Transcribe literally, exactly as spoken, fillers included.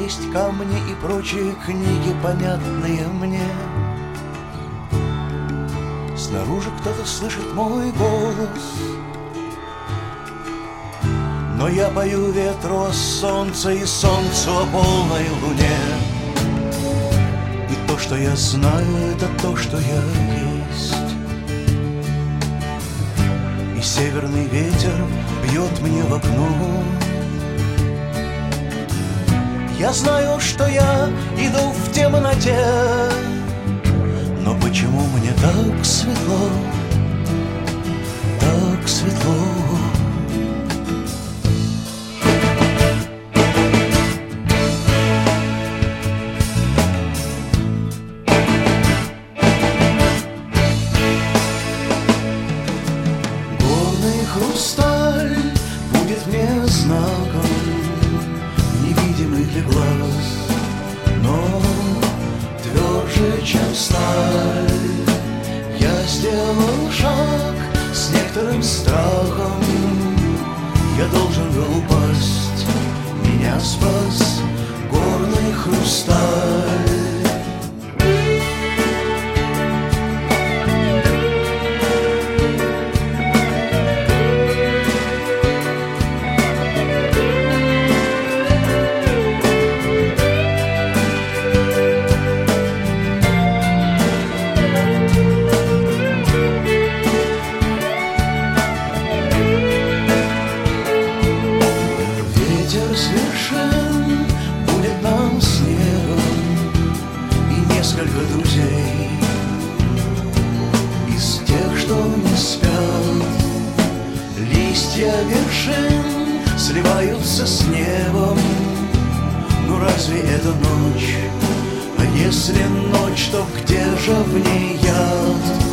есть камни и прочие книги, понятные мне. Снаружи кто-то слышит мой голос, но я пою ветру о солнце и солнцу о полной луне. И то, что я знаю, это то, что я есть. И северный ветер бьет мне в окно. Я знаю, что я иду в темноте, но почему мне так светло, так светло? Горный хрусталь будет мне знаком, невидимый для глаз, но тверже, чем сталь. Я сделал шаг с некоторым страхом. Я должен был упасть, меня спас горный хрусталь. С вершин будет нам снегом и несколько друзей из тех, что не спят. Листья вершин сливаются с небом. Ну разве это ночь? А если ночь, то где же в ней яд?